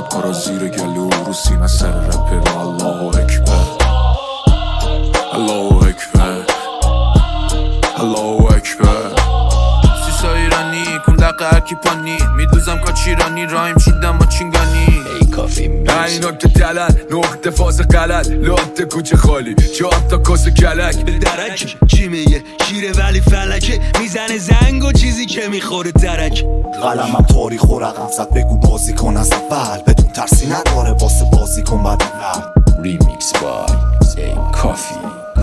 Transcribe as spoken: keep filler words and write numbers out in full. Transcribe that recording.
آرا زیر گلو رو سینه سر رپر الله اکبر الله اکبر الله اکبر سیسا ایرانی کن دقه هرکی پانی میدوزم کاچیرانی رایم چیدم با چینگانی ای کافی نه اینا که دلن نقطه فاز غلط لات کوچه خالی چهار تا کس کلک به درک چی میگه شیره ولی فلکه میزنه زنگ و چیزی که میخوره درک قلمم تاریخ و رقم زد بگو بازی کن از اول بدون ترسی نداره واسه بازی کن بعد ریمیکس بای ای کافی